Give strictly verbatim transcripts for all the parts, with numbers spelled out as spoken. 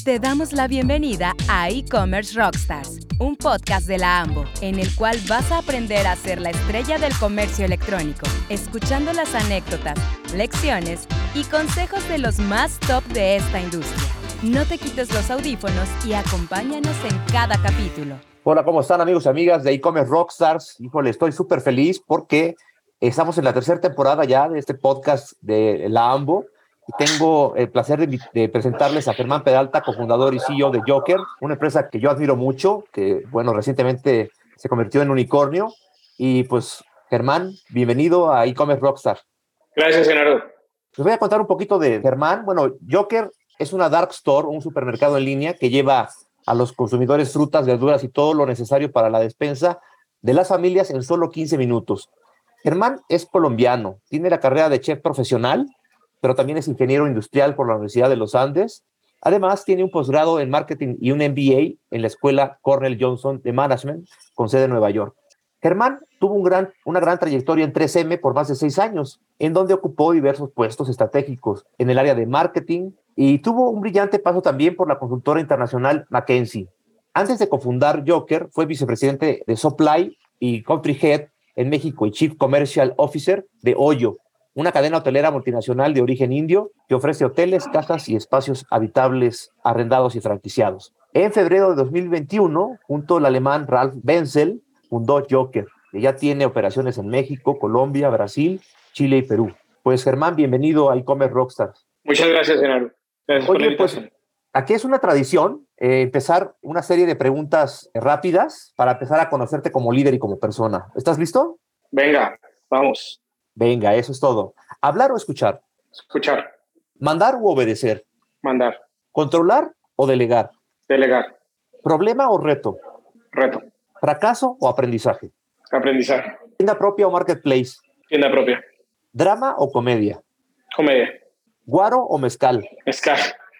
Te damos la bienvenida a E-Commerce Rockstars, un podcast de la AMBO, en el cual vas a aprender a ser la estrella del comercio electrónico, escuchando las anécdotas, lecciones y consejos de los más top de esta industria. No te quites los audífonos y acompáñanos en cada capítulo. Hola, ¿cómo están, amigos y amigas de E-Commerce Rockstars? Híjole, estoy súper feliz porque estamos en la tercera temporada ya de este podcast de la AMBO. Y tengo el placer de, de presentarles a Germán Peralta, cofundador y C E O de Joker, una empresa que yo admiro mucho, que, bueno, recientemente se convirtió en unicornio. Y pues, Germán, bienvenido a E-Commerce Rockstar. Gracias, Gerardo. Les voy a contar un poquito de Germán. Bueno, Joker es una dark store, un supermercado en línea que lleva a los consumidores frutas, verduras y todo lo necesario para la despensa de las familias en solo quince minutos. Germán es colombiano, tiene la carrera de chef profesional, pero también es ingeniero industrial por la Universidad de los Andes. Además, tiene un posgrado en marketing y un M B A en la Escuela Cornell Johnson de Management, con sede en Nueva York. Germán tuvo un gran, una gran trayectoria en tres eme por más de seis años, en donde ocupó diversos puestos estratégicos en el área de marketing y tuvo un brillante paso también por la consultora internacional McKinsey. Antes de cofundar Joker, fue vicepresidente de Supply y Country Head en México y Chief Commercial Officer de Hoyo, una cadena hotelera multinacional de origen indio que ofrece hoteles, casas y espacios habitables arrendados y franquiciados. En febrero de dos mil veintiuno, junto al alemán Ralf Wenzel, fundó Joker, que ya tiene operaciones en México, Colombia, Brasil, Chile y Perú. Pues, Germán, bienvenido a E-Commerce Rockstars. Muchas gracias, Gerardo. Gracias Oye, por la invitación. Pues, aquí es una tradición eh, empezar una serie de preguntas rápidas para empezar a conocerte como líder y como persona. ¿Estás listo? Venga, vamos. Venga, eso es todo. ¿Hablar o escuchar? Escuchar. ¿Mandar u obedecer? Mandar. ¿Controlar o delegar? Delegar. ¿Problema o reto? Reto. ¿Fracaso o aprendizaje? Aprendizaje. ¿Tienda propia o marketplace? Tienda propia. ¿Drama o comedia? Comedia. ¿Guaro o mezcal? Mezcal.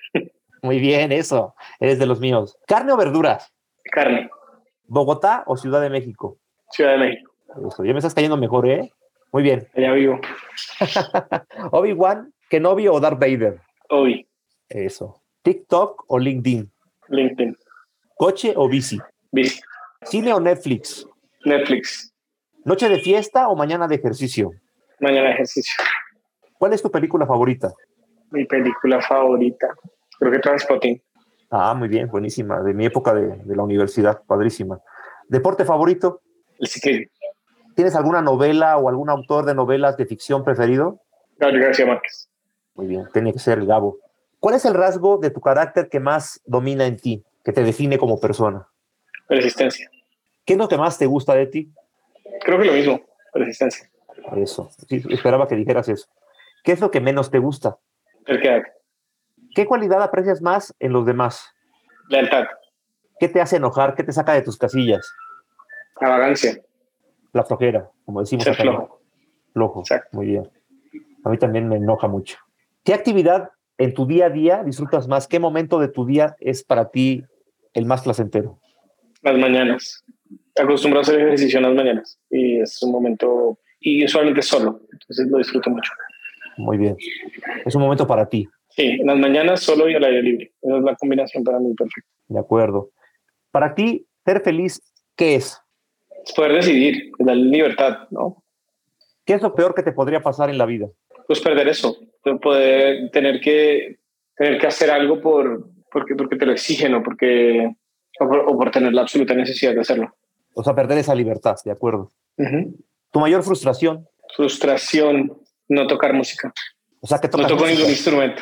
Muy bien, eso. Eres de los míos. ¿Carne o verduras? Carne. ¿Bogotá o Ciudad de México? Ciudad de México. Eso, ya me estás cayendo mejor, ¿eh? Muy bien. Allá vivo. ¿Obi-Wan, Kenobi o Darth Vader? Obi. Eso. ¿TikTok o LinkedIn? LinkedIn. ¿Coche o bici? Bici. ¿Cine o Netflix? Netflix. ¿Noche de fiesta o mañana de ejercicio? Mañana ejercicio. ¿Cuál es tu película favorita? Mi película favorita. Creo que Trainspotting. Ah, muy bien, buenísima. De mi época de, de la universidad, padrísima. ¿Deporte favorito? El ciclismo. ¿Tienes alguna novela o algún autor de novelas de ficción preferido? Gabriel García Márquez. Muy bien, tiene que ser el Gabo. ¿Cuál es el rasgo de tu carácter que más domina en ti, que te define como persona? Resistencia. ¿Qué es lo que más te gusta de ti? Creo que lo mismo. Resistencia. Eso, sí, esperaba que dijeras eso. ¿Qué es lo que menos te gusta? Terquedad. ¿Qué cualidad aprecias más en los demás? Lealtad. ¿Qué te hace enojar? ¿Qué te saca de tus casillas? Arrogancia. La flojera, como decimos Ser acá. flojo. Flojo, Exacto. muy bien. A mí también me enoja mucho. ¿Qué actividad en tu día a día disfrutas más? ¿Qué momento de tu día es para ti el más placentero? Las mañanas. Acostumbro a hacer ejercicio en las mañanas y es un momento, y usualmente solo, entonces lo disfruto mucho. Muy bien. Es un momento para ti. Sí, en las mañanas solo y al aire libre. Esa es la combinación para mí perfecta. De acuerdo. Para ti, ser feliz, ¿qué es? Es poder decidir, es la libertad, ¿no? ¿Qué es lo peor que te podría pasar en la vida? Pues perder eso, poder tener que, tener que hacer algo por, porque, porque te lo exigen o, porque, o, por, o por tener la absoluta necesidad de hacerlo. O sea, perder esa libertad, de acuerdo. Uh-huh. ¿Tu mayor frustración? Frustración, no tocar música. O sea, que tocas No toco música. ningún instrumento.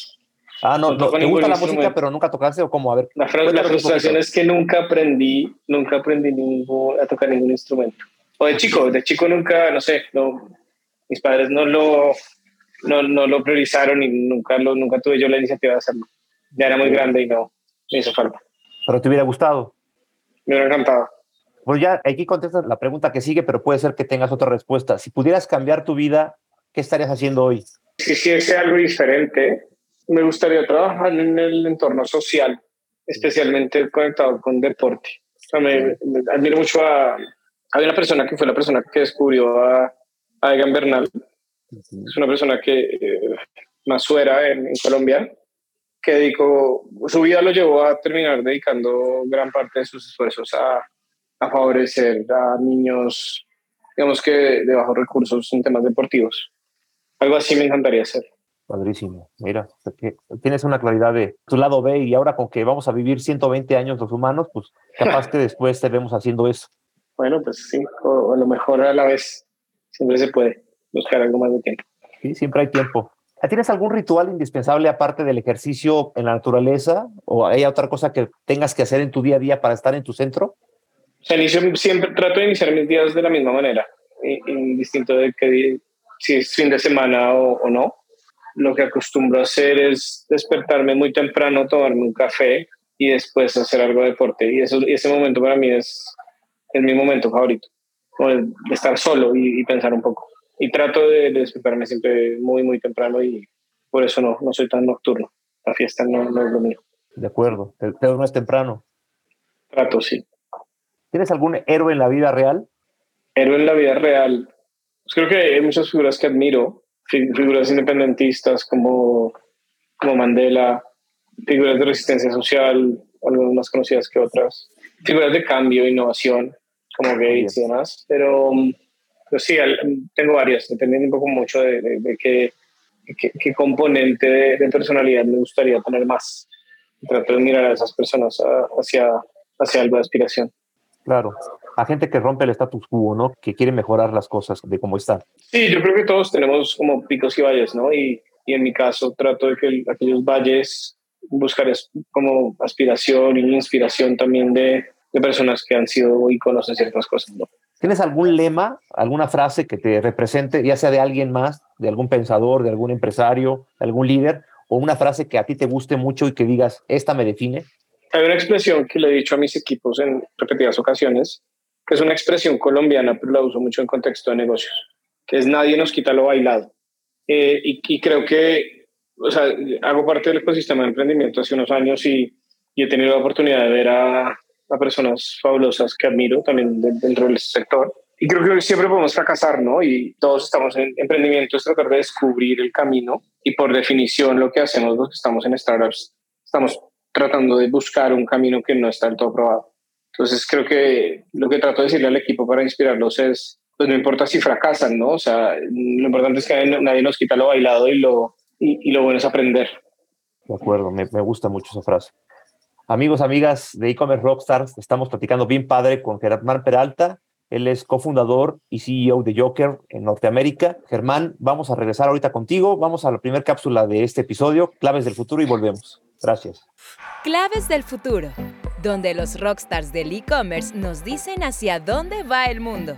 Ah, no, no no ¿te gusta la música, pero nunca tocaste o cómo? A ver. La, fra- la frustración es que nunca aprendí, nunca aprendí ningún, a tocar ningún instrumento. O de chico, de chico nunca, no sé, no, mis padres no lo, no, no lo priorizaron y nunca, lo, nunca tuve yo la iniciativa de hacerlo. Ya era muy sí. grande y no me hizo falta. ¿Pero te hubiera gustado? Me hubiera encantado. Pues ya, aquí contestas la pregunta que sigue, pero puede ser que tengas otra respuesta. Si pudieras cambiar tu vida, ¿qué estarías haciendo hoy? Si hiciese algo diferente, me gustaría trabajar en el entorno social, especialmente conectado con deporte. O sea, me, me admiro mucho a... Hay una persona que fue la persona que descubrió a, a Egan Bernal. Uh-huh. Es una persona que eh, Masuera en, en Colombia. que dedicó, su vida lo llevó a terminar dedicando gran parte de sus esfuerzos a, a favorecer a niños, digamos que de bajos recursos en temas deportivos. Algo así me encantaría hacer. Padrísimo. Mira, que tienes una claridad de tu lado B y ahora con que vamos a vivir ciento veinte años los humanos, pues capaz que después te vemos haciendo eso. Bueno, pues sí, o, o a lo mejor a la vez siempre se puede buscar algo más de tiempo. Sí, siempre hay tiempo. ¿Tienes algún ritual indispensable aparte del ejercicio en la naturaleza o hay otra cosa que tengas que hacer en tu día a día para estar en tu centro? O sea, inicio, siempre trato de iniciar mis días de la misma manera, indistinto de que si es fin de semana o, o no. Lo que acostumbro a hacer es despertarme muy temprano, tomarme un café y después hacer algo de deporte. Y, eso, y ese momento para mí es, es mi momento favorito, como de estar solo y, y pensar un poco. Y trato de, de despertarme siempre muy, muy temprano y por eso no, no soy tan nocturno. La fiesta no, no es lo mío. De acuerdo, te, te duermes temprano. Trato, sí. ¿Tienes algún héroe en la vida real? Héroe en la vida real. Pues creo que hay muchas figuras que admiro. Figuras independentistas como, como Mandela, figuras de resistencia social, algunas más conocidas que otras, figuras de cambio, innovación, como Gates y demás, pero, pero sí, tengo varias, dependiendo un poco mucho de, de, de qué, qué, qué componente de, de personalidad me gustaría tener más. Trato de mirar a esas personas hacia, hacia algo de aspiración. Claro, a gente que rompe el status quo, ¿no? Que quiere mejorar las cosas de cómo están. Sí, yo creo que todos tenemos como picos y valles, ¿no? Y, y en mi caso trato de que el, aquellos valles buscar es como aspiración y inspiración también de, de personas que han sido íconos en ciertas cosas, ¿no? ¿Tienes algún lema, alguna frase que te represente, ya sea de alguien más, de algún pensador, de algún empresario, de algún líder, o una frase que a ti te guste mucho y que digas, esta me define? Hay una expresión que le he dicho a mis equipos en repetidas ocasiones, que es una expresión colombiana, pero la uso mucho en contexto de negocios, que es nadie nos quita lo bailado. Eh, y, y creo que, o sea, hago parte del ecosistema de emprendimiento hace unos años y, y he tenido la oportunidad de ver a, a personas fabulosas que admiro también de, dentro del sector. Y creo que siempre podemos fracasar, ¿no? Y todos estamos en emprendimiento, es tratar de descubrir el camino y por definición lo que hacemos los que estamos en startups, estamos tratando de buscar un camino que no está del todo probado. Entonces creo que lo que trato de decirle al equipo para inspirarlos es, pues no importa si fracasan, ¿no? O sea, lo importante es que nadie, nadie nos quita lo bailado y lo, y, y lo bueno es aprender. De acuerdo, me, me gusta mucho esa frase. Amigos, amigas de E-Commerce Rockstars, estamos platicando bien padre con Germán Peralta. Él es cofundador y C E O de Joker en Norteamérica. Germán, vamos a regresar ahorita contigo. Vamos a la primera cápsula de este episodio, Claves del Futuro, y volvemos. Gracias. Claves del Futuro, donde los rockstars del e-commerce nos dicen hacia dónde va el mundo.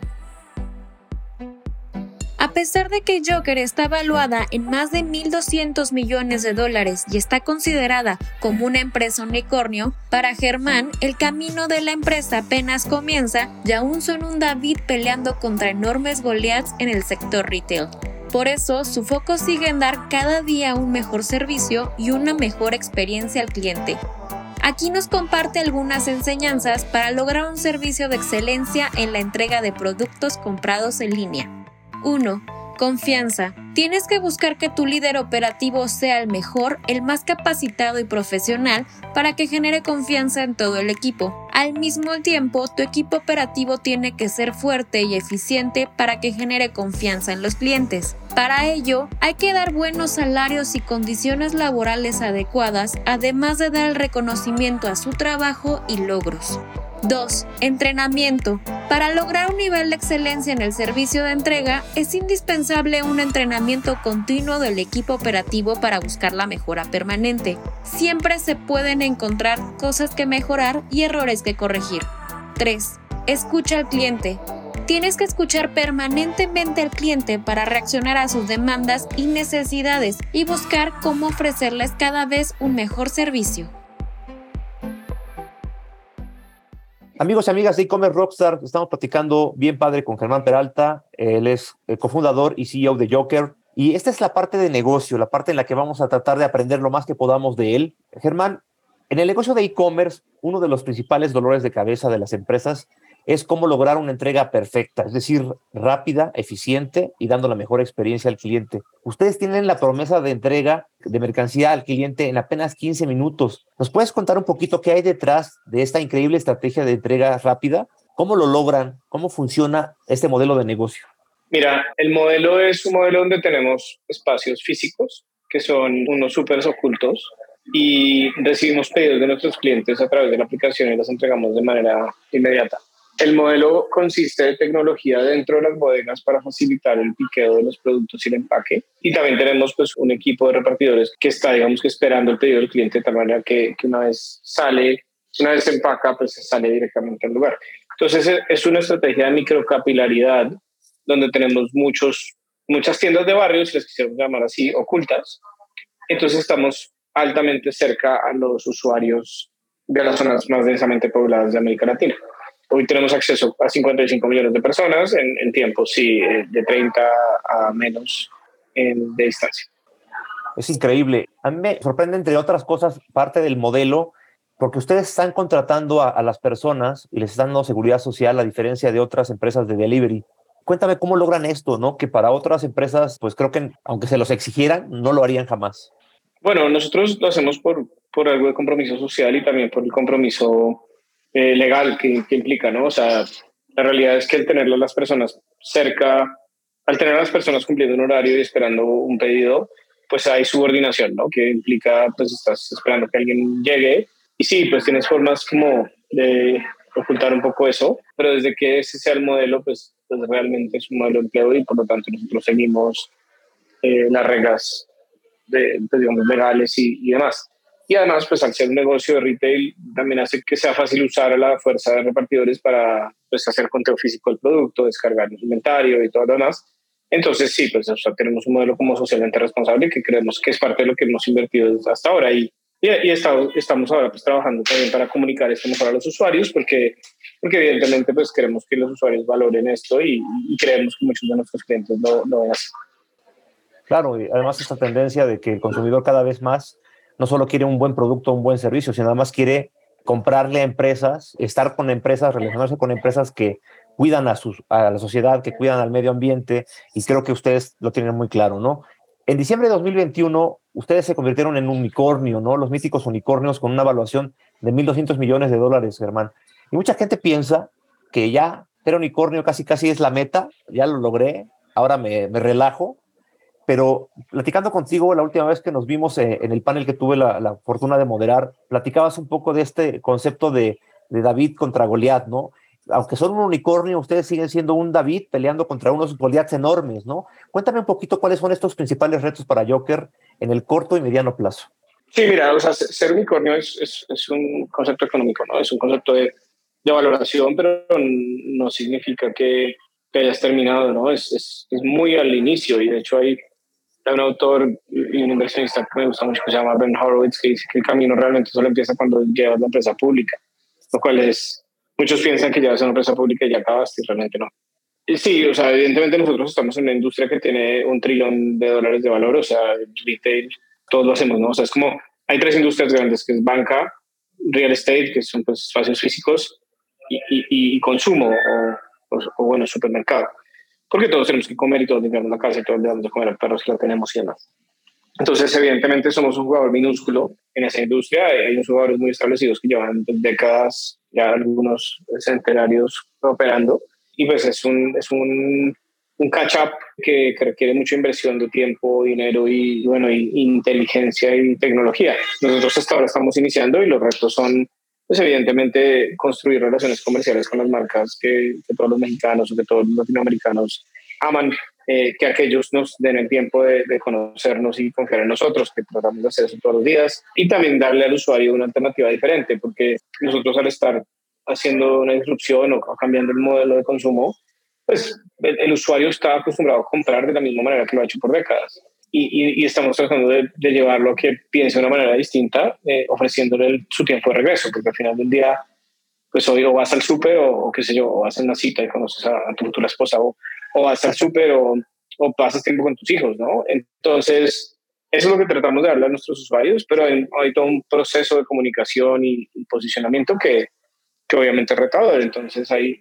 A pesar de que Joker está valuada en más de mil doscientos millones de dólares y está considerada como una empresa unicornio, para Germán el camino de la empresa apenas comienza y aún son un David peleando contra enormes Goliaths en el sector retail. Por eso, su foco sigue en dar cada día un mejor servicio y una mejor experiencia al cliente. Aquí nos comparte algunas enseñanzas para lograr un servicio de excelencia en la entrega de productos comprados en línea. uno. Confianza. Tienes que buscar que tu líder operativo sea el mejor, el más capacitado y profesional para que genere confianza en todo el equipo. Al mismo tiempo, tu equipo operativo tiene que ser fuerte y eficiente para que genere confianza en los clientes. Para ello, hay que dar buenos salarios y condiciones laborales adecuadas, además de dar el reconocimiento a su trabajo y logros. dos. Entrenamiento. Para lograr un nivel de excelencia en el servicio de entrega, es indispensable un entrenamiento continuo del equipo operativo para buscar la mejora permanente. Siempre se pueden encontrar cosas que mejorar y errores que corregir. tres. Escucha al cliente. Tienes que escuchar permanentemente al cliente para reaccionar a sus demandas y necesidades y buscar cómo ofrecerles cada vez un mejor servicio. Amigos y amigas de E-Commerce Rockstar, estamos platicando bien padre con Germán Peralta. Él es el cofundador y C E O de Joker. Y esta es la parte de negocio, la parte en la que vamos a tratar de aprender lo más que podamos de él. Germán, en el negocio de e-commerce, uno de los principales dolores de cabeza de las empresas es cómo lograr una entrega perfecta, es decir, rápida, eficiente y dando la mejor experiencia al cliente. Ustedes tienen la promesa de entrega de mercancía al cliente en apenas quince minutos. ¿Nos puedes contar un poquito qué hay detrás de esta increíble estrategia de entrega rápida? ¿Cómo lo logran? ¿Cómo funciona este modelo de negocio? Mira, el modelo es un modelo donde tenemos espacios físicos, que son unos súper ocultos, y recibimos pedidos de nuestros clientes a través de la aplicación y los entregamos de manera inmediata. El modelo consiste de tecnología dentro de las bodegas para facilitar el piqueo de los productos y el empaque. Y también tenemos pues un equipo de repartidores que está, digamos, que esperando el pedido del cliente de tal manera que, que una vez sale, una vez se empaca, pues se sale directamente al lugar. Entonces es una estrategia de microcapilaridad donde tenemos muchos, muchas tiendas de barrio, si las quisiéramos llamar así, ocultas. Entonces estamos altamente cerca a los usuarios de las zonas más densamente pobladas de América Latina. Hoy tenemos acceso a cincuenta y cinco millones de personas en, en tiempos, sí, de treinta a menos en, de distancia. Es increíble. A mí me sorprende, entre otras cosas, parte del modelo, porque ustedes están contratando a, a las personas y les están dando seguridad social, a diferencia de otras empresas de delivery. Cuéntame cómo logran esto, ¿no? Que para otras empresas, pues creo que aunque se los exigieran, no lo harían jamás. Bueno, nosotros lo hacemos por, por algo de compromiso social y también por el compromiso eh, legal que, que implica, ¿no? O sea, la realidad es que el tener a las personas cerca, al tener a las personas cumpliendo un horario y esperando un pedido, pues hay subordinación, ¿no? Que implica, pues estás esperando que alguien llegue y sí, pues tienes formas como de ocultar un poco eso, pero desde que ese sea el modelo, pues, pues realmente es un modelo de empleo y por lo tanto nosotros seguimos eh, las reglas de, de, digamos, legales y, y demás. Y además, pues al ser un negocio de retail, también hace que sea fácil usar a la fuerza de repartidores para pues, hacer conteo físico del producto, descargar el inventario y todo lo demás. Entonces, sí, pues o sea, tenemos un modelo como socialmente responsable que creemos que es parte de lo que hemos invertido hasta ahora. Y, y, y estamos, estamos ahora pues, trabajando también para comunicar esto mejor a los usuarios, porque, porque evidentemente pues, queremos que los usuarios valoren esto y, y creemos que muchos de nuestros clientes lo, lo ven así. Claro, y además esta tendencia de que el consumidor cada vez más no solo quiere un buen producto, un buen servicio, sino además quiere comprarle a empresas, estar con empresas, relacionarse con empresas que cuidan a, sus, a la sociedad, que cuidan al medio ambiente, y creo que ustedes lo tienen muy claro, ¿no? En diciembre de dos mil veintiuno, ustedes se convirtieron en un unicornio, ¿no? Los míticos unicornios con una evaluación de mil doscientos millones de dólares, Germán. Y mucha gente piensa que ya ser unicornio casi casi es la meta, ya lo logré, ahora me, me relajo. Pero platicando contigo la última vez que nos vimos eh, en el panel que tuve la, la fortuna de moderar, platicabas un poco de este concepto de, de David contra Goliat, ¿no? Aunque son un unicornio, ustedes siguen siendo un David peleando contra unos Goliaths enormes, ¿no? Cuéntame un poquito cuáles son estos principales retos para Joker en el corto y mediano plazo. Sí, mira, o sea, ser unicornio es, es, es un concepto económico, ¿no? Es un concepto de, de valoración, pero no significa que, que hayas terminado, ¿no? Es, es, es muy al inicio y de hecho hay Hay un autor y un inversionista que me gusta mucho que se llama Ben Horowitz, que dice que el camino realmente solo empieza cuando llevas la empresa pública, lo cual es, muchos piensan que llevas una empresa pública y ya acabaste y realmente no. Y sí, o sea, evidentemente nosotros estamos en una industria que tiene un trillón de dólares de valor, o sea, retail, todos lo hacemos, ¿no? O sea, es como, hay tres industrias grandes, que es banca, real estate, que son pues espacios físicos, y, y, y consumo, o, o, o bueno, supermercado. Porque todos tenemos que comer y todos limpiamos la casa y todos debemos de comer al perro si lo tenemos y demás. Entonces, evidentemente, somos un jugador minúsculo en esa industria. Hay unos jugadores muy establecidos que llevan décadas, ya algunos centenarios operando. Y pues es un, es un, un catch-up que, que requiere mucha inversión de tiempo, dinero y, bueno, y inteligencia y tecnología. Nosotros hasta ahora estamos iniciando y los retos son, pues evidentemente, construir relaciones comerciales con las marcas que, que todos los mexicanos o que todos los latinoamericanos aman, eh, que aquellos nos den el tiempo de, de conocernos y confiar en nosotros, que tratamos de hacer eso todos los días, y también darle al usuario una alternativa diferente, porque nosotros al estar haciendo una disrupción o cambiando el modelo de consumo, pues el, el usuario está acostumbrado a comprar de la misma manera que lo ha hecho por décadas. Y, y, y estamos tratando de, de llevarlo a que piense de una manera distinta, eh, ofreciéndole el, su tiempo de regreso, porque al final del día, pues hoy o vas al súper o, o qué sé yo, o vas a una cita y conoces a, a tu futura esposa, o, o vas al súper o, o pasas tiempo con tus hijos, ¿no? Entonces, eso es lo que tratamos de darle a nuestros usuarios, pero hay, hay todo un proceso de comunicación y, y posicionamiento que, que obviamente es retador. Entonces, hay,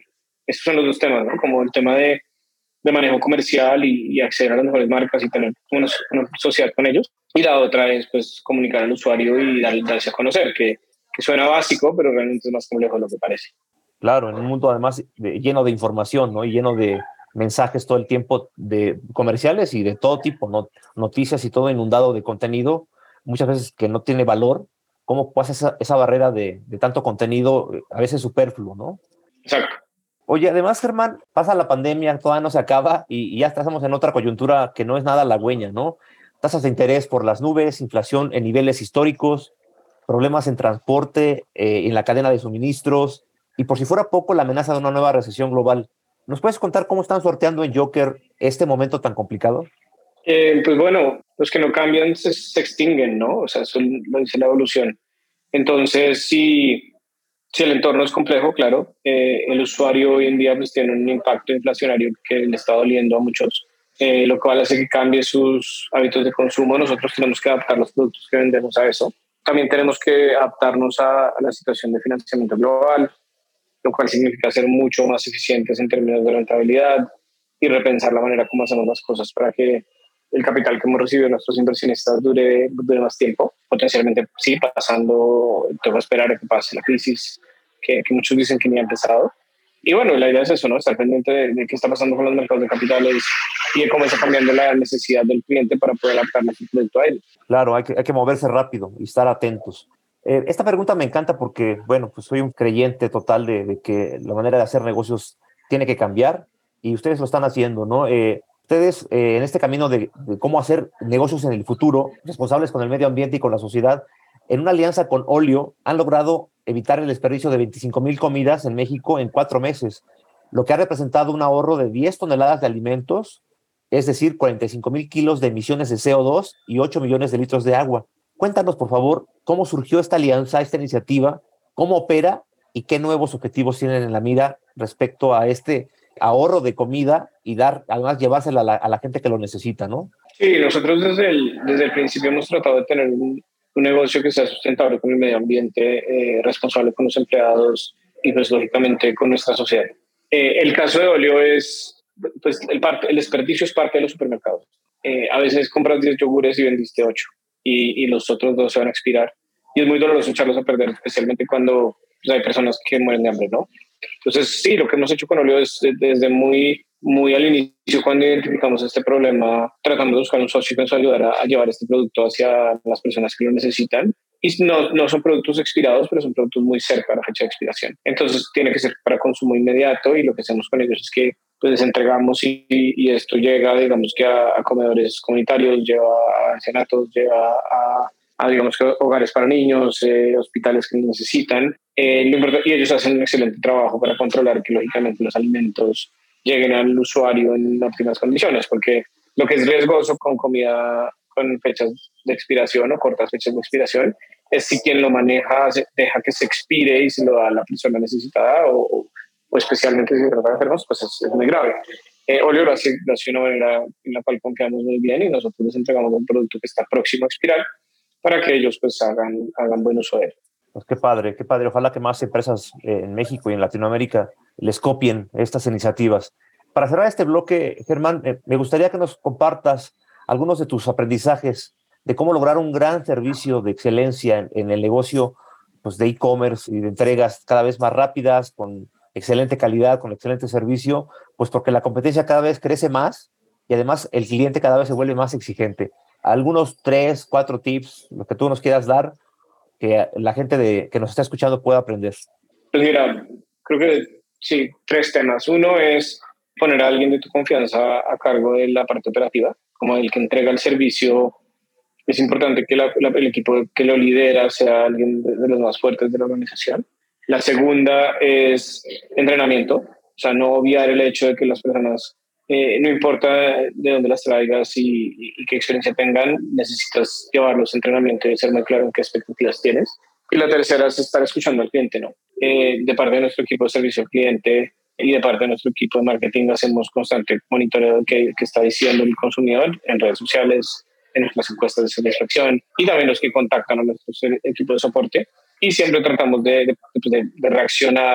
estos son los dos temas, ¿no? Como el tema de, de manejo comercial y, y acceder a las mejores marcas y tener una, una sociedad con ellos. Y la otra es pues comunicar al usuario y dar, darse a conocer, que, que suena básico, pero realmente es más complejo de lo que parece. Claro, en un mundo además de, lleno de información, ¿no? Y lleno de mensajes todo el tiempo de comerciales y de todo tipo, ¿no? Noticias y todo inundado de contenido, muchas veces que no tiene valor. ¿Cómo pasa esa, esa barrera de, de tanto contenido, a veces superfluo, ¿no? Exacto. Oye, además, Germán, pasa la pandemia, todavía no se acaba y, y ya estamos en otra coyuntura que no es nada halagüeña, ¿no? Tasas de interés por las nubes, inflación en niveles históricos, problemas en transporte, eh, en la cadena de suministros y por si fuera poco la amenaza de una nueva recesión global. ¿Nos puedes contar cómo están sorteando en Joker este momento tan complicado? Eh, pues bueno, los que no cambian se, se extinguen, ¿no? O sea, eso lo dice la evolución. Entonces, si, si el entorno es complejo, claro, eh, el usuario hoy en día pues tiene un impacto inflacionario que le está doliendo a muchos, eh, lo cual hace que cambie sus hábitos de consumo. Nosotros tenemos que adaptar los productos que vendemos a eso. También tenemos que adaptarnos a, a la situación de financiamiento global, lo cual significa ser mucho más eficientes en términos de rentabilidad y repensar la manera como hacemos las cosas para que el capital que hemos recibido de nuestros inversionistas dure, dure más tiempo. Potencialmente, sí, pasando, tengo que esperar a que pase la crisis, que, que muchos dicen que ni ha empezado. Y bueno, la idea es eso, ¿no? Estar pendiente de, de qué está pasando con los mercados de capitales y de cómo está cambiando la necesidad del cliente para poder adaptar nuestro producto a él. Claro, hay que, hay que moverse rápido y estar atentos. Eh, esta pregunta me encanta porque, bueno, pues soy un creyente total de, de que la manera de hacer negocios tiene que cambiar y ustedes lo están haciendo, ¿no? Eh, ustedes eh, en este camino de, de cómo hacer negocios en el futuro, responsables con el medio ambiente y con la sociedad, en una alianza con Olio, han logrado evitar el desperdicio de veinticinco mil comidas en México en cuatro meses, lo que ha representado un ahorro de diez toneladas de alimentos, es decir, cuarenta y cinco mil kilos de emisiones de C O dos y ocho millones de litros de agua. Cuéntanos, por favor, cómo surgió esta alianza, esta iniciativa, cómo opera y qué nuevos objetivos tienen en la mira respecto a este ahorro de comida y dar, además, llevársela a la, a la gente que lo necesita, ¿no? Sí, nosotros desde el, desde el principio hemos tratado de tener un, un negocio que sea sustentable con el medio ambiente, eh, responsable con los empleados y pues lógicamente con nuestra sociedad. Eh, el caso de Olio es, pues el, parte, el desperdicio es parte de los supermercados. Eh, a veces compras diez yogures y vendiste ocho y, y los otros dos se van a expirar. Y es muy doloroso echarlos a perder, especialmente cuando pues, hay personas que mueren de hambre, ¿no? Entonces, sí, lo que hemos hecho con Olio es desde muy, muy al inicio, cuando identificamos este problema, tratando de buscar un socio que nos ayudara a llevar este producto hacia las personas que lo necesitan. Y no, no son productos expirados, pero son productos muy cerca de la fecha de expiración. Entonces, tiene que ser para consumo inmediato y lo que hacemos con ellos es que pues, les entregamos y, y esto llega, digamos que a, a comedores comunitarios, lleva a ancianatos, lleva a... a digamos que hogares para niños, eh, hospitales que necesitan, eh, y ellos hacen un excelente trabajo para controlar que lógicamente los alimentos lleguen al usuario en óptimas condiciones, porque lo que es riesgoso con comida con fechas de expiración o cortas fechas de expiración es si quien lo maneja deja que se expire y se lo da a la persona necesitada o, o especialmente si se trata de enfermos, pues es, es muy grave. Eh, Olio lo hace, lo hace de una manera en la cual confiamos muy bien y nosotros les entregamos un producto que está próximo a expirar para que ellos pues hagan, hagan buen uso de él. Pues qué padre, qué padre. Ojalá que más empresas eh, en México y en Latinoamérica les copien estas iniciativas. Para cerrar este bloque, Germán, eh, me gustaría que nos compartas algunos de tus aprendizajes de cómo lograr un gran servicio de excelencia en, en el negocio pues, de e-commerce y de entregas cada vez más rápidas, con excelente calidad, con excelente servicio, pues porque la competencia cada vez crece más y además el cliente cada vez se vuelve más exigente. Algunos tres, cuatro tips, lo que tú nos quieras dar, que la gente de, que nos está escuchando pueda aprender. Pues mira, creo que sí, tres temas. Uno es poner a alguien de tu confianza a cargo de la parte operativa, como el que entrega el servicio. Es importante que la, la, el equipo que lo lidera sea alguien de, de los más fuertes de la organización. La segunda es entrenamiento, o sea, no obviar el hecho de que las personas, eh, no importa de dónde las traigas y, y, y qué experiencia tengan, necesitas llevarlos a entrenamiento y ser muy claro en qué expectativas tienes. Y la tercera es estar escuchando al cliente, ¿no? Eh, de parte de nuestro equipo de servicio al cliente y de parte de nuestro equipo de marketing hacemos constante monitoreo de qué, qué está diciendo el consumidor en redes sociales, en nuestras encuestas de satisfacción y también los que contactan a nuestro equipo de soporte. Y siempre tratamos de, de, de, de reaccionar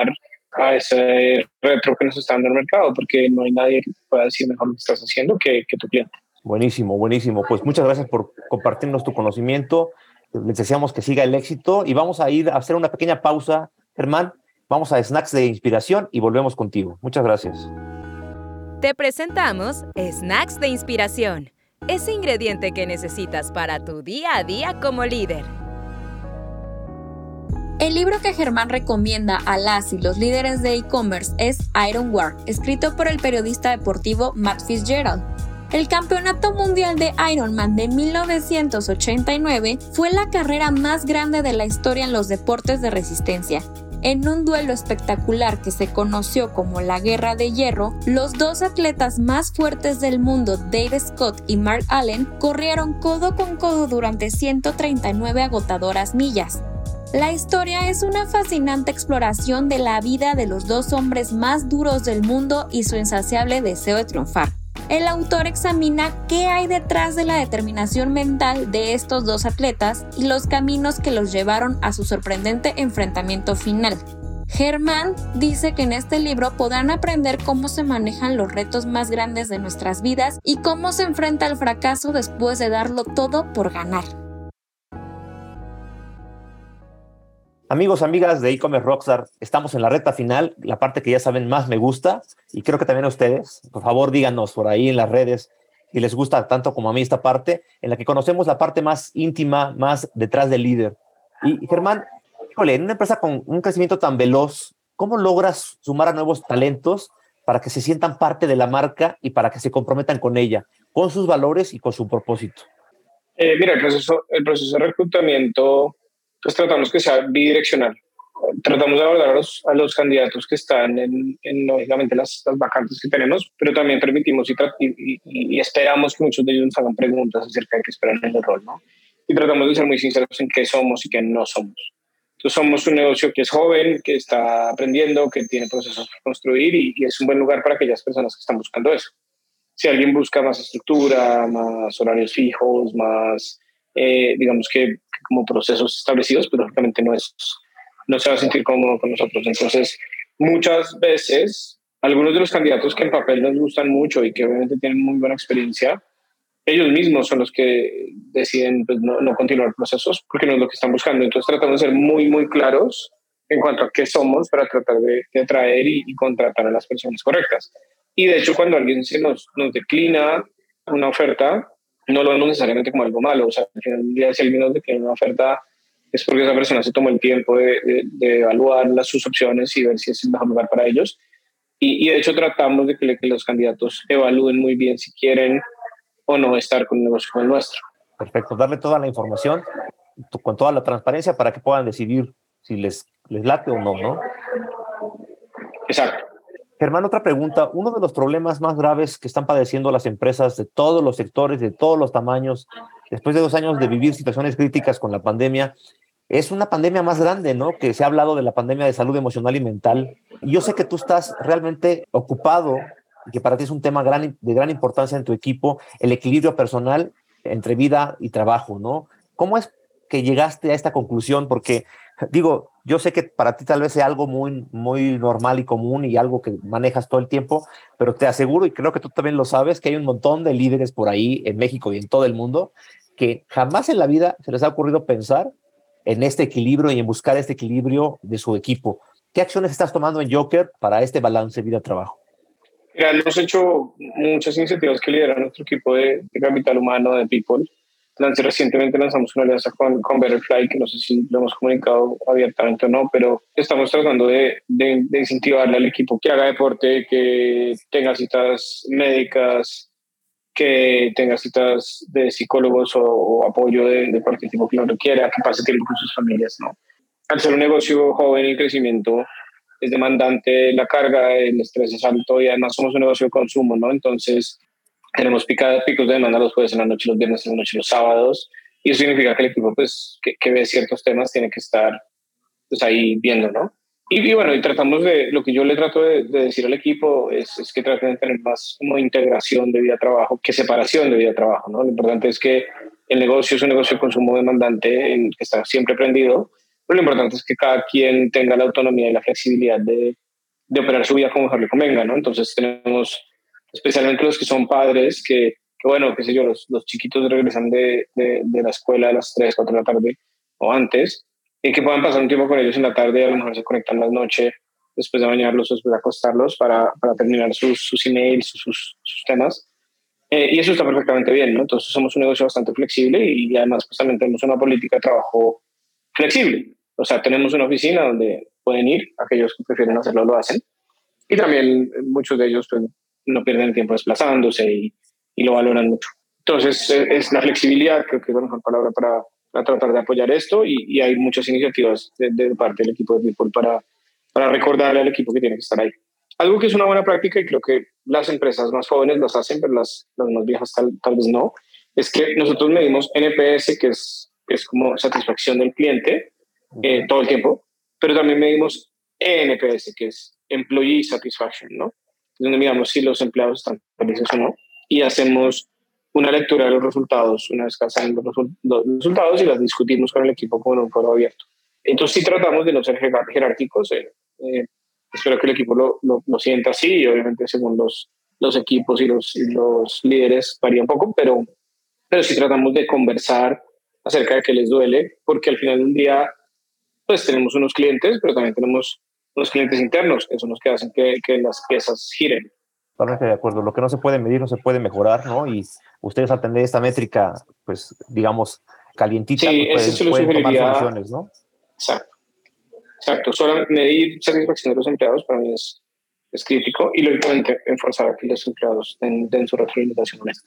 a ese retro que nos está dando el mercado, porque no hay nadie que pueda decir mejor lo que estás haciendo que, que tu cliente. Buenísimo, buenísimo. Pues muchas gracias por compartirnos tu conocimiento. Les deseamos que siga el éxito y vamos a ir a hacer una pequeña pausa, Germán. Vamos a Snacks de Inspiración y volvemos contigo. Muchas gracias. Te presentamos Snacks de Inspiración, ese ingrediente que necesitas para tu día a día como líder. El libro que Germán recomienda a las y los líderes de e-commerce es Iron War, escrito por el periodista deportivo Matt Fitzgerald. El Campeonato Mundial de Ironman de mil novecientos ochenta y nueve fue la carrera más grande de la historia en los deportes de resistencia. En un duelo espectacular que se conoció como la Guerra de Hierro, los dos atletas más fuertes del mundo, Dave Scott y Mark Allen, corrieron codo con codo durante ciento treinta y nueve agotadoras millas. La historia es una fascinante exploración de la vida de los dos hombres más duros del mundo y su insaciable deseo de triunfar. El autor examina qué hay detrás de la determinación mental de estos dos atletas y los caminos que los llevaron a su sorprendente enfrentamiento final. Germán dice que en este libro podrán aprender cómo se manejan los retos más grandes de nuestras vidas y cómo se enfrenta al fracaso después de darlo todo por ganar. Amigos, amigas de e-commerce Rockstar, estamos en la recta final, la parte que ya saben más me gusta y creo que también a ustedes. Por favor, díganos por ahí en las redes si les gusta tanto como a mí esta parte, en la que conocemos la parte más íntima, más detrás del líder. Y Germán, híjole, en una empresa con un crecimiento tan veloz, ¿cómo logras sumar a nuevos talentos para que se sientan parte de la marca y para que se comprometan con ella, con sus valores y con su propósito? Eh, mira, el proceso, el proceso de reclutamiento, pues tratamos que sea bidireccional. Tratamos de abordar a los, a los candidatos que están en, en lógicamente, las, las vacantes que tenemos, pero también permitimos y, y, y esperamos que muchos de ellos nos hagan preguntas acerca de qué esperan en el rol, ¿no? Y tratamos de ser muy sinceros en qué somos y qué no somos. Entonces somos un negocio que es joven, que está aprendiendo, que tiene procesos por construir y, y es un buen lugar para aquellas personas que están buscando eso. Si alguien busca más estructura, más horarios fijos, más, eh, digamos que como procesos establecidos, pues lógicamente no, es, no se va a sentir cómodo con nosotros. Entonces, muchas veces, algunos de los candidatos que en papel nos gustan mucho y que obviamente tienen muy buena experiencia, ellos mismos son los que deciden pues, no, no continuar procesos porque no es lo que están buscando. Entonces, tratamos de ser muy, muy claros en cuanto a qué somos para tratar de, de atraer y, y contratar a las personas correctas. Y de hecho, cuando alguien se nos, nos declina una oferta, no lo vemos necesariamente como algo malo. O sea, al final del día, si alguien nos declina una oferta, es porque esa persona se tomó el tiempo de, de, de evaluar las, sus opciones y ver si es el mejor lugar para ellos. Y, y de hecho, tratamos de que, que los candidatos evalúen muy bien si quieren o no estar con un negocio como el nuestro. Perfecto, darle toda la información con toda la transparencia para que puedan decidir si les, les late o no, ¿no? Exacto. Germán, otra pregunta. Uno de los problemas más graves que están padeciendo las empresas de todos los sectores, de todos los tamaños, después de dos años de vivir situaciones críticas con la pandemia, es una pandemia más grande, ¿no? Que se ha hablado de la pandemia de salud emocional y mental. Y yo sé que tú estás realmente ocupado y que para ti es un tema gran, de gran importancia en tu equipo, el equilibrio personal entre vida y trabajo, ¿no? ¿Cómo es que llegaste a esta conclusión? Porque, digo, yo sé que para ti tal vez sea algo muy, muy normal y común y algo que manejas todo el tiempo, pero te aseguro, y creo que tú también lo sabes, que hay un montón de líderes por ahí en México y en todo el mundo que jamás en la vida se les ha ocurrido pensar en este equilibrio y en buscar este equilibrio de su equipo. ¿Qué acciones estás tomando en Joker para este balance vida-trabajo? Mira, hemos hecho muchas iniciativas que lideran nuestro equipo de, de capital humano, de People. Recientemente lanzamos una alianza con, con Betterfly, que no sé si lo hemos comunicado abiertamente o no, pero estamos tratando de, de, de incentivarle al equipo que haga deporte, que tenga citas médicas, que tenga citas de psicólogos o, o apoyo de, de cualquier tipo que lo requiera, que pase tiempo con sus familias, ¿no? Al ser un negocio joven y crecimiento, es demandante la carga, el estrés es alto y además somos un negocio de consumo, ¿no? Entonces, tenemos picadas, picos de demanda los jueves en la noche, los viernes en la noche, los sábados, y eso significa que el equipo pues, que, que ve ciertos temas tiene que estar pues, ahí viendo, ¿no? Y, y bueno, y tratamos de, lo que yo le trato de, de decir al equipo es, es que traten de tener más como integración de vida-trabajo que separación de vida-trabajo, ¿no? Lo importante es que el negocio es un negocio de consumo demandante en que está siempre prendido, pero lo importante es que cada quien tenga la autonomía y la flexibilidad de de operar su vida como mejor le convenga, ¿no? Entonces tenemos especialmente los que son padres que, que bueno, qué sé yo, los, los chiquitos regresan de, de, de la escuela a las tres, cuatro de la tarde o antes, y que puedan pasar un tiempo con ellos en la tarde y a lo mejor se conectan las noches después de bañarlos o después de acostarlos para, para terminar sus, sus emails, sus, sus temas. Eh, y eso está perfectamente bien, ¿no? Entonces somos un negocio bastante flexible y, y además pues también tenemos una política de trabajo flexible. O sea, tenemos una oficina donde pueden ir, aquellos que prefieren hacerlo lo hacen. Y también muchos de ellos pues, no pierden el tiempo desplazándose y, y lo valoran mucho. Entonces es, es la flexibilidad, creo que es la mejor palabra para, para tratar de apoyar esto y, y hay muchas iniciativas de, de parte del equipo de People para, para recordarle al equipo que tiene que estar ahí. Algo que es una buena práctica y creo que las empresas más jóvenes las hacen, pero las, las más viejas tal, tal vez no, es que nosotros medimos N P S, que es, que es como satisfacción del cliente eh, todo el tiempo, pero también medimos E N P S, que es Employee Satisfaction, ¿no? Donde miramos si los empleados están felices o no y hacemos una lectura de los resultados una vez que hacen los, resu- los resultados y las discutimos con el equipo como en un foro abierto. Entonces sí tratamos de no ser jerar- jerárquicos, eh, eh, espero que el equipo lo, lo, lo sienta así y obviamente según los, los equipos y los, y los líderes varía un poco, pero, pero sí tratamos de conversar acerca de qué les duele, porque al final del día pues tenemos unos clientes, pero también tenemos unos clientes internos, que son los que hacen que, que las piezas giren. Totalmente de acuerdo. Lo que no se puede medir no se puede mejorar, ¿no? Y ustedes al tener esta métrica, pues, digamos, calientita, Sí, pues eso pueden, se lo pueden tomar sugeriría. soluciones, ¿no? Exacto. Exacto. Solo medir satisfacción de los empleados para mí es, es crítico y lógicamente enforzar a que los empleados den, den su retroalimentación honesta.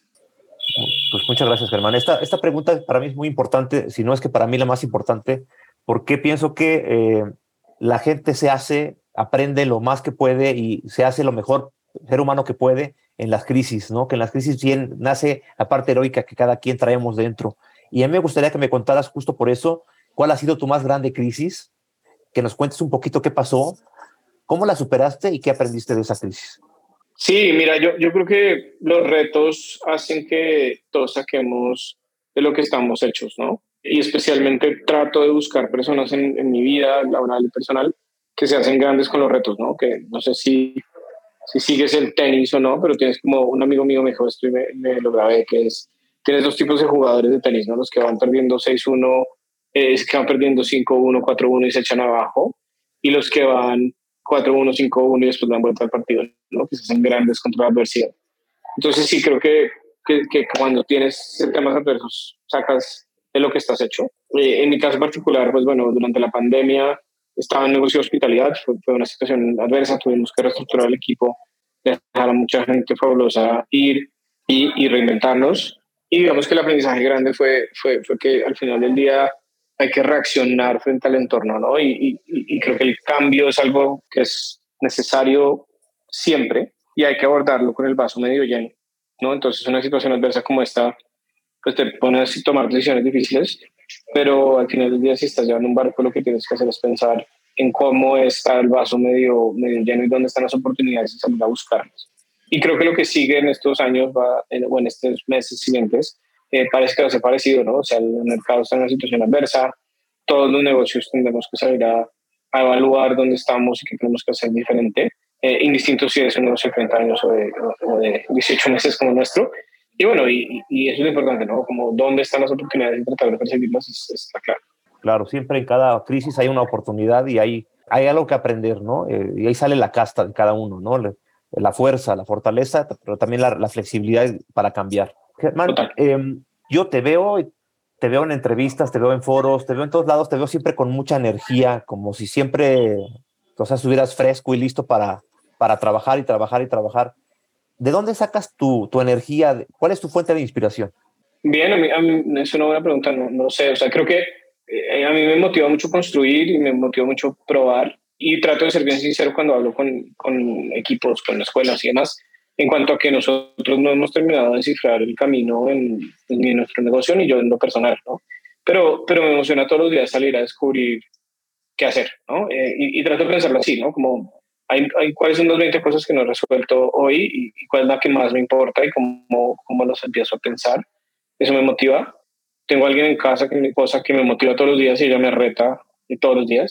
Pues muchas gracias, Germán. Esta, esta pregunta para mí es muy importante, si no es que para mí la más importante, porque pienso que eh, la gente se hace, aprende lo más que puede y se hace lo mejor ser humano que puede en las crisis, ¿no? Que en las crisis bien nace la parte heroica que cada quien traemos dentro. Y a mí me gustaría que me contaras justo por eso, ¿cuál ha sido tu más grande crisis? Que nos cuentes un poquito qué pasó, cómo la superaste y qué aprendiste de esa crisis. Sí, mira, yo, yo creo que los retos hacen que todos saquemos de lo que estamos hechos, ¿no? Y especialmente trato de buscar personas en, en mi vida laboral y personal que se hacen grandes con los retos, ¿no? Que no sé si, si sigues el tenis o no, pero tienes como un amigo mío me dijo esto y me, me lo grabé, que es, tienes dos tipos de jugadores de tenis, ¿no? Los que van perdiendo seis uno, eh, que van perdiendo cinco uno, cuatro uno y se echan abajo, y los que van cuatro uno, cinco uno y después dan vuelta al partido, ¿no? Que se hacen grandes contra la adversidad. Entonces sí creo que, que, que cuando tienes temas adversos sacas de lo que estás hecho. Eh, en mi caso particular, pues bueno, durante la pandemia estaba en negocio de hospitalidad, fue, fue una situación adversa, tuvimos que reestructurar el equipo, dejar a mucha gente fabulosa ir y, y reinventarnos. Y digamos que el aprendizaje grande fue, fue, fue que al final del día hay que reaccionar frente al entorno, ¿no? Y, y, y creo que el cambio es algo que es necesario siempre y hay que abordarlo con el vaso medio lleno, ¿no? Entonces una situación adversa como esta, pues te pone a tomar decisiones difíciles, pero al final del día si estás llevando un barco lo que tienes que hacer es pensar en cómo está el vaso medio, medio lleno y dónde están las oportunidades y salir a buscarlas. Y creo que lo que sigue en estos años va, en, o en estos meses siguientes, eh, parece que va a ser parecido, ¿no? O sea, el mercado está en una situación adversa, todos los negocios tendremos que salir a, a evaluar dónde estamos y qué tenemos que hacer diferente, eh, indistinto si es un negocio de treinta años o de, o de dieciocho meses como el nuestro. Y bueno, y, y eso es lo importante, ¿no? Como dónde están las oportunidades y tratar de perseguirlas es, es la clave. Claro, siempre en cada crisis hay una oportunidad y hay, hay algo que aprender, ¿no? Eh, y ahí sale la casta de cada uno, ¿no? Le, la fuerza, la fortaleza, pero también la, la flexibilidad para cambiar. Germán, eh, yo te veo, te veo en entrevistas, te veo en foros, te veo en todos lados, te veo siempre con mucha energía, como si siempre, o sea, estuvieras fresco y listo para, para trabajar y trabajar y trabajar. ¿De dónde sacas tu, tu energía? ¿Cuál es tu fuente de inspiración? Bien, a mí, a mí es una buena pregunta, no, no sé, o sea, creo que eh, a mí me motiva mucho construir y me motiva mucho probar y trato de ser bien sincero cuando hablo con, con equipos, con escuelas y demás, en cuanto a que nosotros no hemos terminado de descifrar el camino en, en nuestro negocio ni yo en lo personal, ¿no? Pero, pero me emociona todos los días salir a descubrir qué hacer, ¿no? Eh, y, y trato de pensarlo así, ¿no? Como hay, hay cuáles son las veinte cosas que no he resuelto hoy y, y cuál es la que más me importa y cómo, cómo los empiezo a pensar. Eso me motiva. Tengo alguien en casa, que mi esposa, que me motiva todos los días y ella me reta todos los días.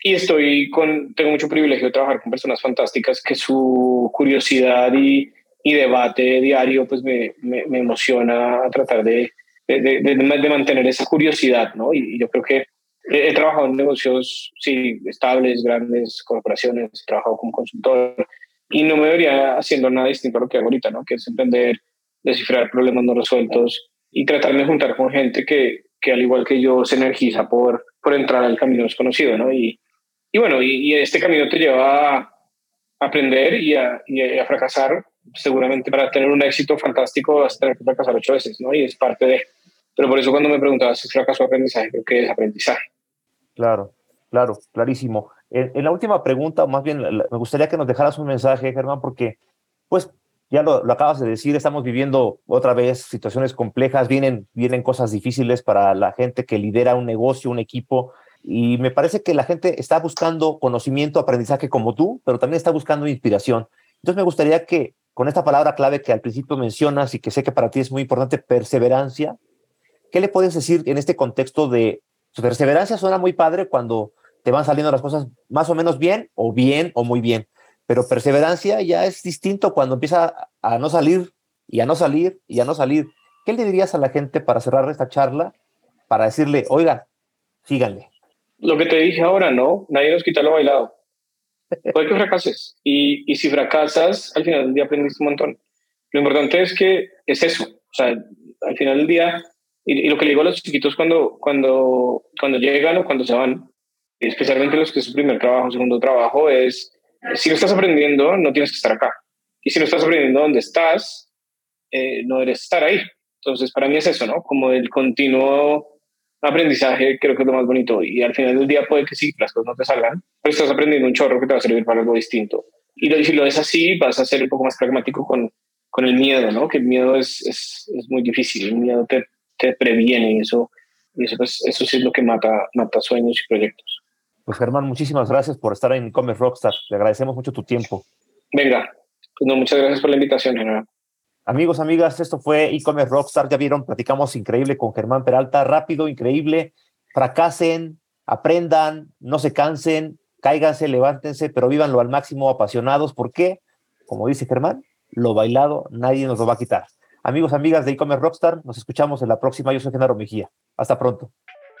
y estoy con, tengo mucho privilegio de trabajar con personas fantásticas que su curiosidad y, y debate diario pues me, me, me emociona a tratar de, de, de, de, de mantener esa curiosidad, ¿no? Y, y yo creo que he, he trabajado en negocios, sí, estables, grandes corporaciones, he trabajado como consultor y no me vería haciendo nada distinto a lo que hago ahorita, ¿no? Que es emprender, descifrar problemas no resueltos y tratarme de juntar con gente que, que al igual que yo se energiza por, por entrar al camino desconocido, ¿no? Y, y bueno, y, y este camino te lleva a aprender y a, y a fracasar. Seguramente para tener un éxito fantástico vas a tener que fracasar ocho veces, ¿no? Y es parte de... Pero por eso cuando me preguntabas si fracaso o aprendizaje, creo que es aprendizaje. Claro, claro, clarísimo. En, en la última pregunta, o más bien, la, me gustaría que nos dejaras un mensaje, Germán, porque, pues, ya lo, lo acabas de decir, estamos viviendo otra vez situaciones complejas, vienen, vienen cosas difíciles para la gente que lidera un negocio, un equipo, y me parece que la gente está buscando conocimiento, aprendizaje como tú, pero también está buscando inspiración. Entonces me gustaría que con esta palabra clave que al principio mencionas y que sé que para ti es muy importante, perseverancia, ¿qué le puedes decir en este contexto de su perseverancia? Suena muy padre cuando te van saliendo las cosas más o menos bien, o bien, o muy bien, pero perseverancia ya es distinto cuando empieza a no salir, y a no salir, y a no salir. ¿Qué le dirías a la gente para cerrar esta charla, para decirle, oiga, síganle? Lo que te dije ahora, ¿no? Nadie nos quita lo bailado. Puede que fracases. Y, y si fracasas, al final del día aprendiste un montón. Lo importante es que es eso. O sea, al final del día, y, y lo que le digo a los chiquitos cuando, cuando, cuando llegan o cuando se van, especialmente los que es su primer trabajo, segundo trabajo, es, si no estás aprendiendo, no tienes que estar acá. Y si no estás aprendiendo donde estás, eh, no debes estar ahí. Entonces, para mí es eso, ¿no? Como el continuo aprendizaje, creo que es lo más bonito. Y al final del día puede que sí, las cosas no te salgan, pero estás aprendiendo un chorro que te va a servir para algo distinto. Y lo, si lo es así, vas a ser un poco más pragmático con, con el miedo, ¿no? Que el miedo es, es, es muy difícil. El miedo te, te previene y eso, y eso, pues, eso sí es lo que mata, mata sueños y proyectos. Pues Germán, muchísimas gracias por estar en E-Commerce Rockstar. Le agradecemos mucho tu tiempo. Venga, pues no, muchas gracias por la invitación, Germán. Amigos, amigas, esto fue E-Commerce Rockstar. Ya vieron, platicamos increíble con Germán Peralta. Rápido, increíble. Fracasen, aprendan, no se cansen, cáiganse, levántense, pero vívanlo al máximo, apasionados. ¿Por qué? Como dice Germán, lo bailado nadie nos lo va a quitar. Amigos, amigas de E-Commerce Rockstar, nos escuchamos en la próxima. Yo soy Genaro Mejía. Hasta pronto.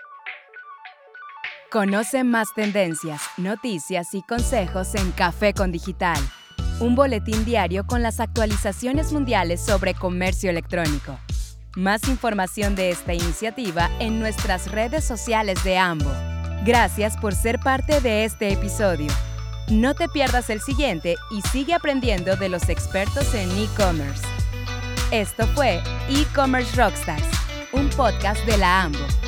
Conoce más tendencias, noticias y consejos en Café con Digital, un boletín diario con las actualizaciones mundiales sobre comercio electrónico. Más información de esta iniciativa en nuestras redes sociales de Ambo. Gracias por ser parte de este episodio. No te pierdas el siguiente y sigue aprendiendo de los expertos en e-commerce. Esto fue E-Commerce Rockstars, un podcast de la Ambo.